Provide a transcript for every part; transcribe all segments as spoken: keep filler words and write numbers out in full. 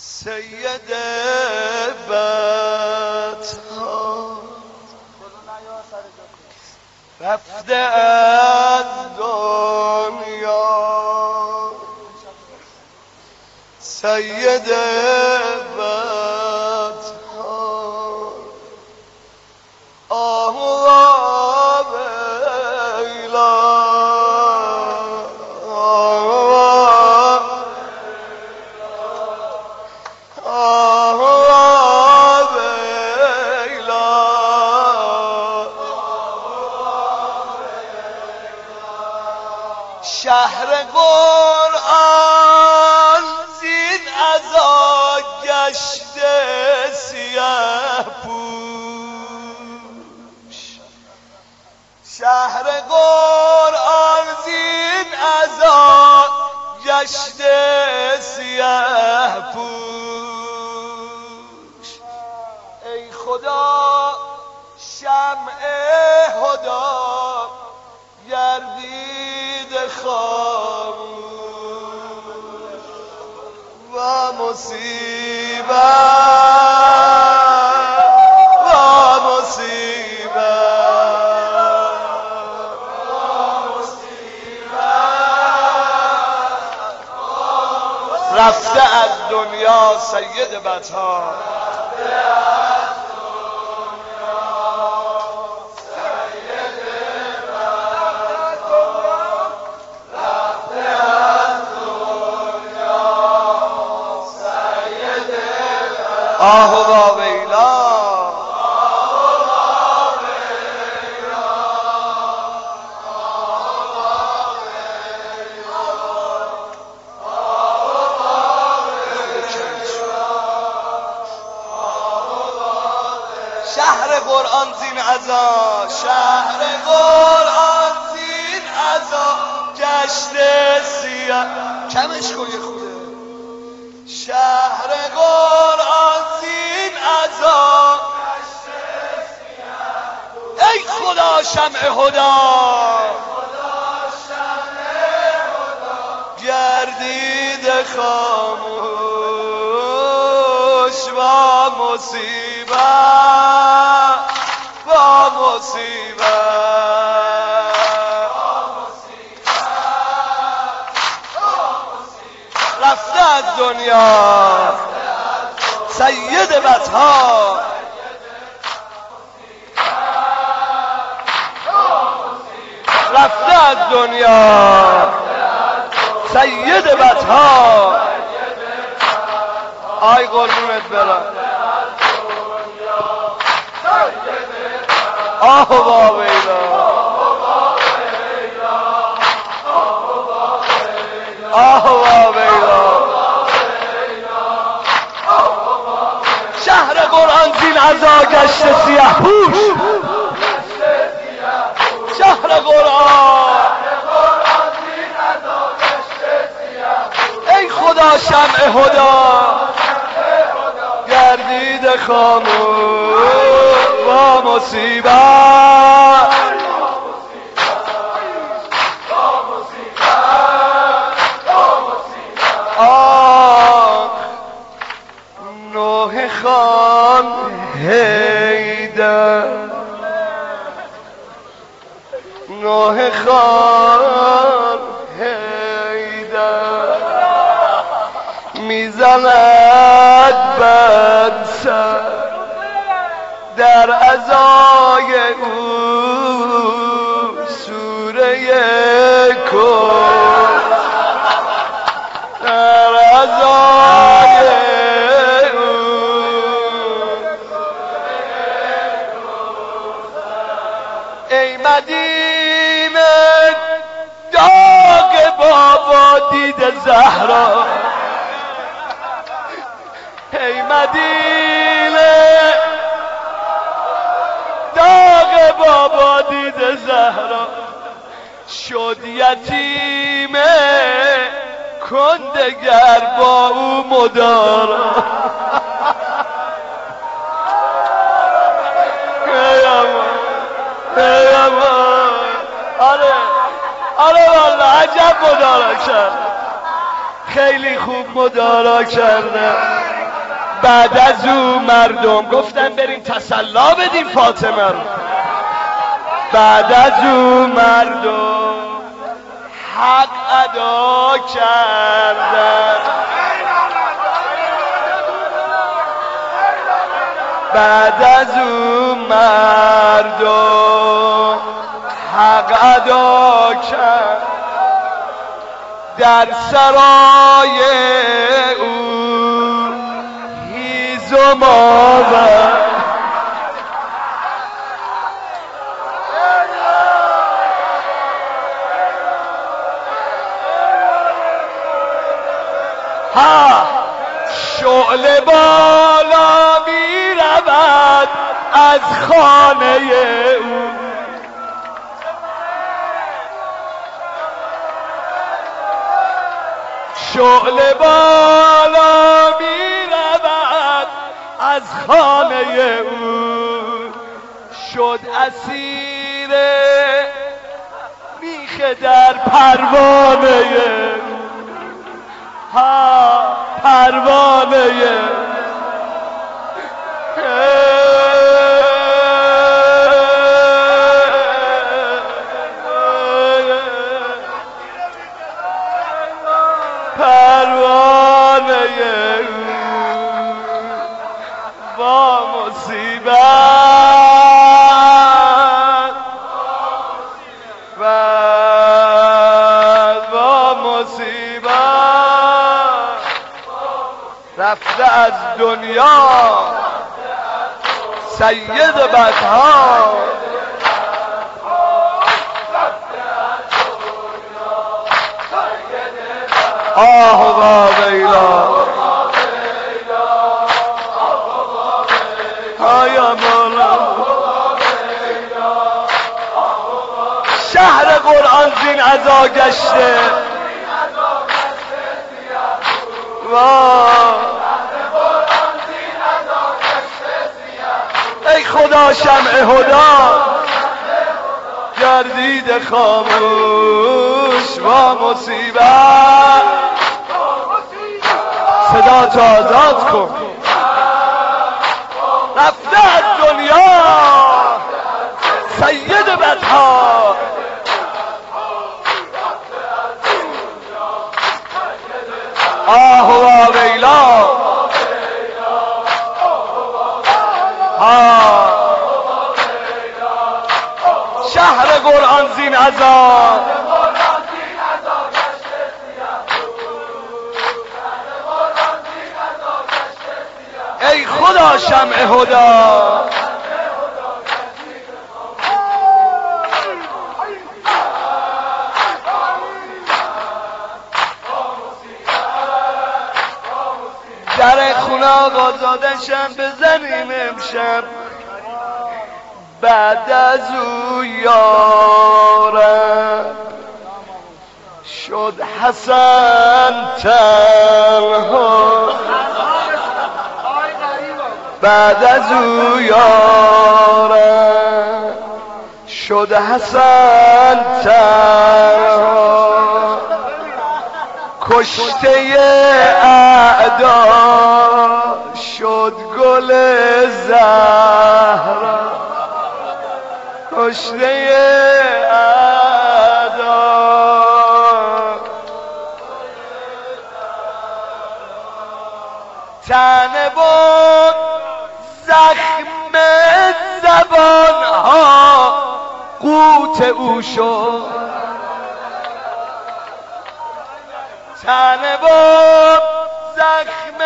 سید بدها رفته از دنیا، سید بدها آه ویلا شهر قرآن زین عزا گشته سیه پوش، شهر قرآن زین عزا گشته سیه پوش. ای خدا شمع هدا گردید خاموش و مصیبت و مصیبت و مصیبت رفته از دنیا سید بدها، آه و ویلا شهر قرآن زین عزا، شهر قرآن زین عزا گشته سیاه. کمش کن یه خوده. شهر قرآن زین عزا ای خدا شمع هدا گردید خاموش و مصیبت و مصیبت رفته از دنیا سید بدها، رفته از دنیا سید بدها. آی قربونت برم آه و ویلا آه و ویلا. شهر قرآن زین عزا گشته سیه پوش، شهر قرآن ای خدا شمع هدا گردید خاموش و مصیبت آه نوح خان حیدر، نوح خان حیدر میزند بر سر در عزای او سوره کن، در عزای او ای مدینه داغ بابا دید زهرا، ای مدینه داغ بابا دید زهرا شد یتیمه کن دگر با او مدارا. ای امان ای امان آره آره والله عجب مدارا کرد، خیلی خوب مدارا کرده. بعد از او مردم گفتن بریم تسلا بدیم فاطمه رو. بعد از او مردم حق ادا کردن. بعد از او مردم حق ادا کرد. در سرای او هیزم آورد. ها شعله بالا می رود از خانه او. شعله بالا می رود از خانه او. شد اسیر میخ در پروانه او. ها پروانه پروانه با مصیبت و با مصیبت رفته از دنیا سید بدها. آه و ویلا آیا مولا شهر قرآن زین عزا گشته. ای خدا شمع هدا گردید خاموش و مصیبت. صدا تو آزاد کن رفته از دنیا سید بدها. آه و ویلا ها شهر قرآن زین عزا. ای خدا شمع هدا در خونه آزادشم بزنیم امشب. بعد از او یارم شد حسن تنها. بعد از او یارم شد حسن تنها. کشته اعدا شد گل زهرا. کشته اعدا تنه بود زخم زبانها قوت او شد. تنه بود زخم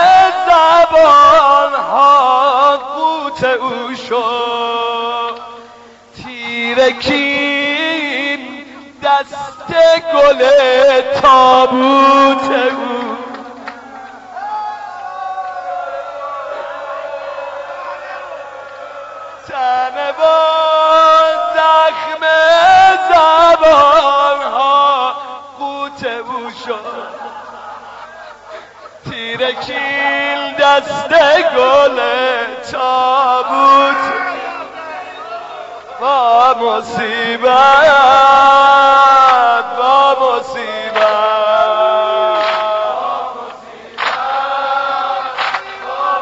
زبانها قوت او شد. تیرکین دست گل تابوت او. تنه بود زخم زبانها قوت او شد. تیرکین دست گل تابوت با مصیبت با مصیبت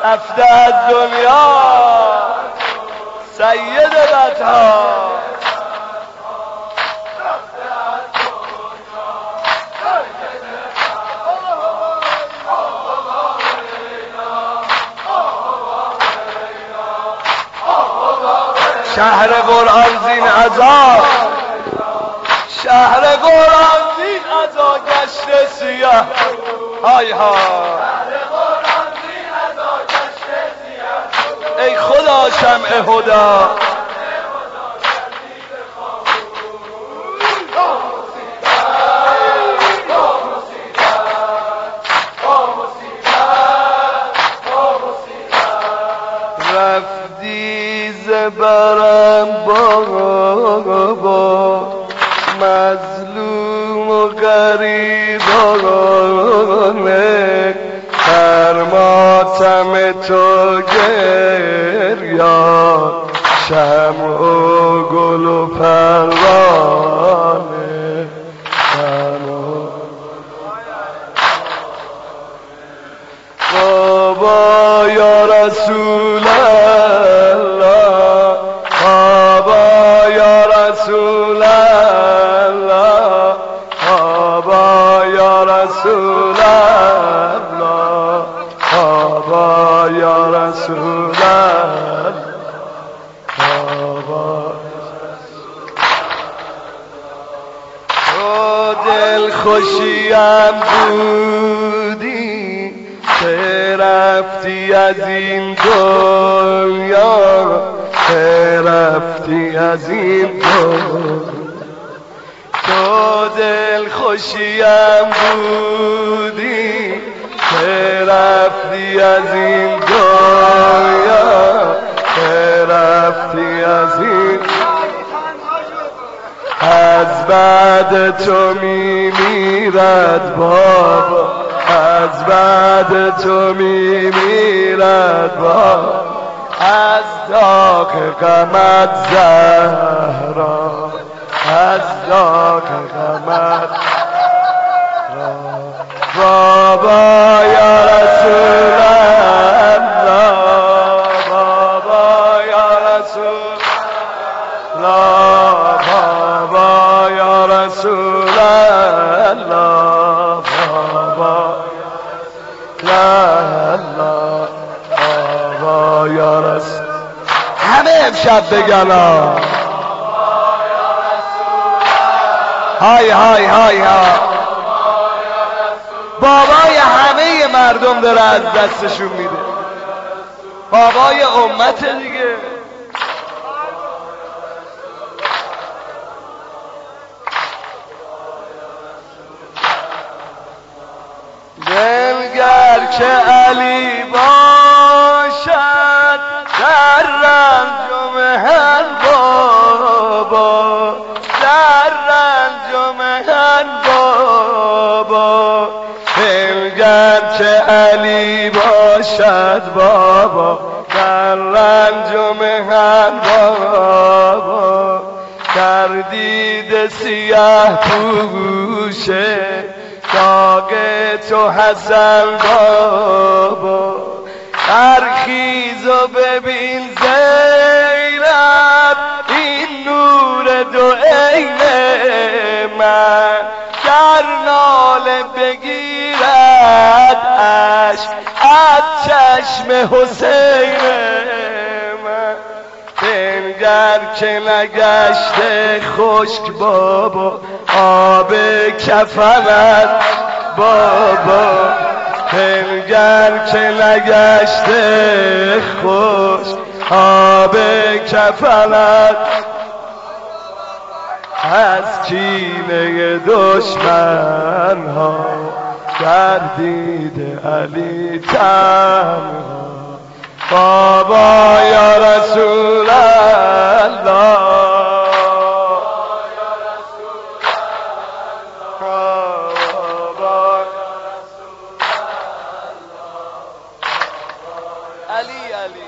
رفته از دنیا سید بدها شهر قرآن زین عذاب شهر قرآن زین عذاب گشت سیاه های ها ای خدا شمع هدا رفتی زبرم بابا مظلوم و غریبانه هر ماتم تو گریان شمع و گل و پروانه بابا یا رسول الله بابا یا رسول الله بابا یا رسول الله بابا یا رسول الله بابا تو دل خوشیم بودی که رفتی از این دنیا که رفتی از این دنیا تو دل خوشیم بودی که رفتی از این دنیا که رفتی از این از بعد تو میمیرد بابا از بعد تو میمیرد بابا از داغ غمت زهرا از داغ غمت بابا یا رسول الله بابا یا رسول الله بابا یا رسول الله بابا لا الله بابا یا رسول همه امشب بگن های های های های بابای همه مردم داره از دستشون میده بابای امت دیگه دلگر که علی باشد در رنج هر بابا در رنج هر بابا دلگر که علی باشد بابا در رنج هر بابا در دید سیاه پوشه داغ تو حسن بابا برخیز و ببین زینب این نور دو عین من در ناله بگیرد عشق از چشم حسین من بنگر که نگشته خشک بابا آب کفنت بابا بنگر که نگشته خشک آب کفنت از کینه دشمن ها در دید علی تنها بابا یا رسول الله علی علی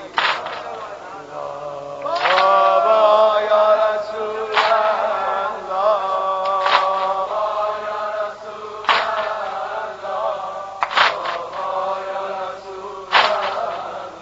بابا یا رسول الله بابا یا رسول الله بابا یا رسول الله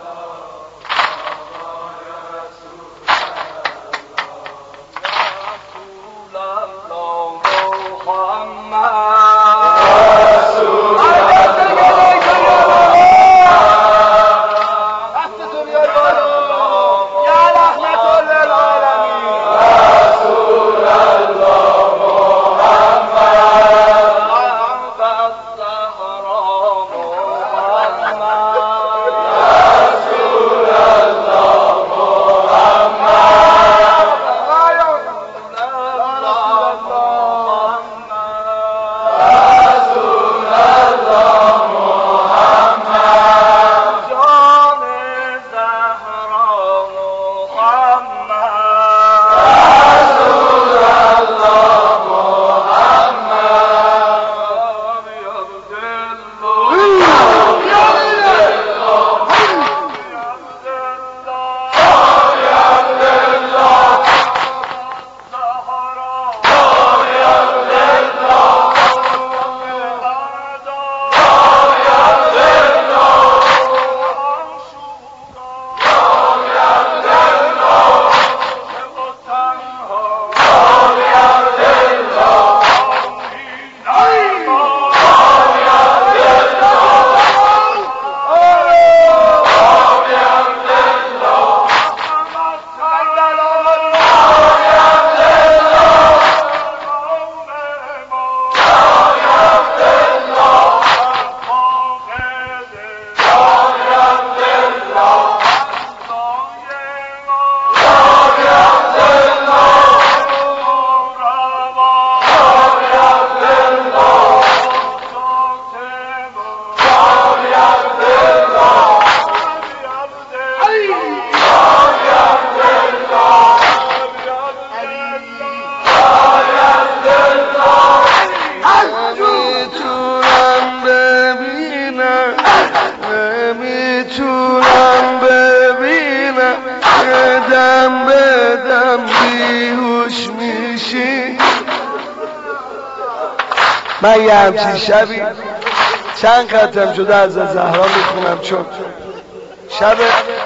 من یه همچین شبی چند ختم شده از زهرا میخونم، چون شب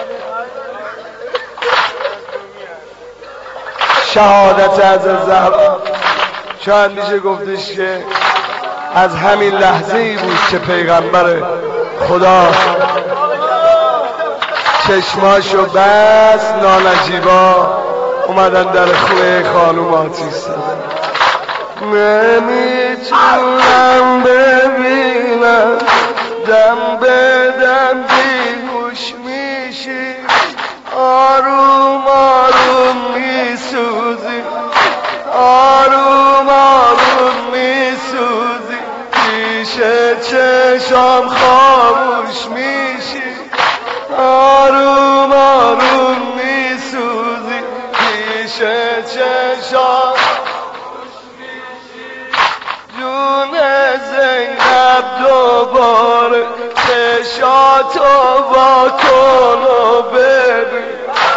شهادت از زهرا شاید میشه گفتش که از همین لحظه ای بود که پیغمبر خدا چشماشو بس نانجیبا اومدن در خوی خانوم آتیش زدن. نمیتونم ببینم دم به دم بیهوش میشی، آروم آروم میسوزی، آروم آروم میسوزی، پیش چشم خاموش میشی، آروم آروم میسوزی، پیش چشم جون زینب دوباره چشاتو با کن و ببین،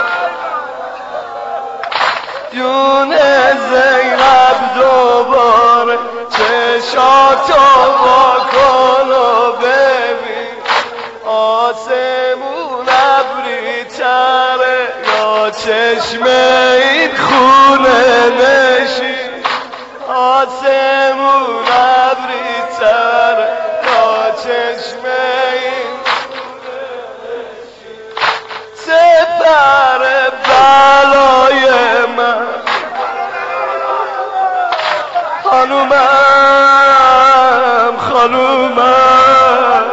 جون زینب دوباره چشاتو با کن و ببین، آسمون ابری تره یا چشم این خونه نشین، آسمون ابری تره یا چشم این سپر بلای من خانومم خانومم،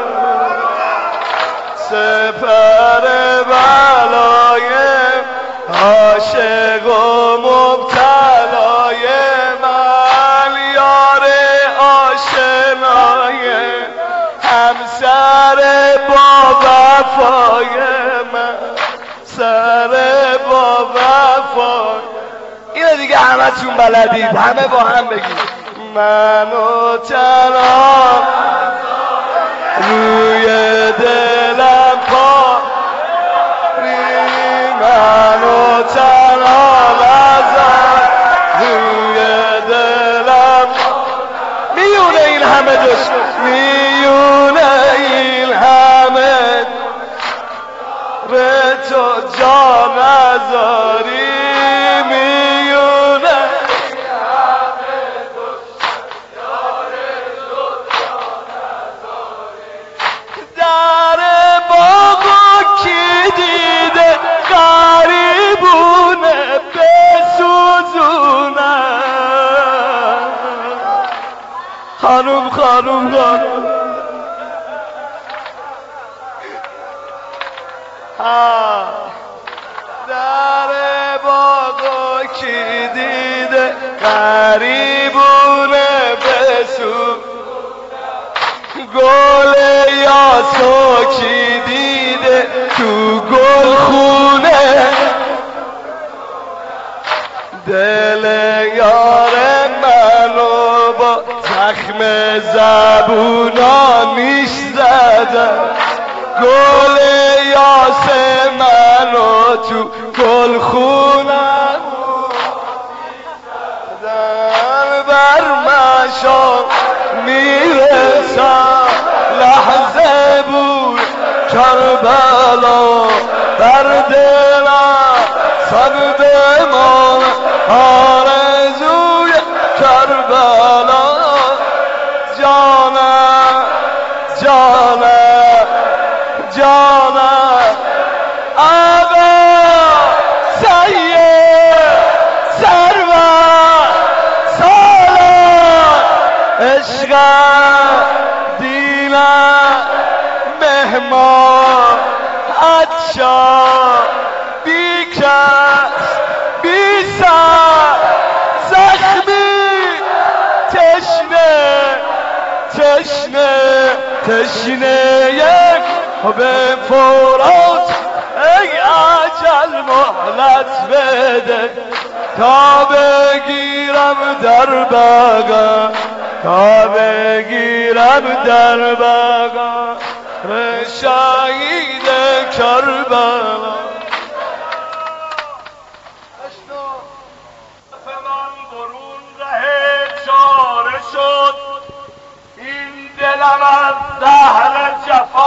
سپر بلای عاشق و مبتلای من، یار آشنای همسر با وفای من، سر با وفای. اینو دیگه همه تون بلدید، همه با هم بگید. منو تنها روی دلم پا، منو تنها نزن روی دلم، میونه این همه دشمن، میونه این همه به تو جا نذاری، میونه در باغو کی دیده غریبونه بسوزونه، خانوم خانوم خانوم ها، در باغو کی دیده غریبونه بسوزونه، گل یاسو کی دیده تو گل خونه، دل یار منو با زخم زبونا میش زدن، گل یاس منو تو گل خونه بر مشام میرسم، لحظه بود کربلا بر دلم صد بمان، آرزوی کربلا، جانم جانم جانم آقا سید سرور سالار عشقم دیلم مهمان عطشا بی کس بی سر زخمی تشنه تشنه تشنه یک به فورات، ای عجل مهلت بده تا بگیرم در بغل، تا بگیرم در بغل شهید کربلا. من برون ره چاره شد من دهر جفا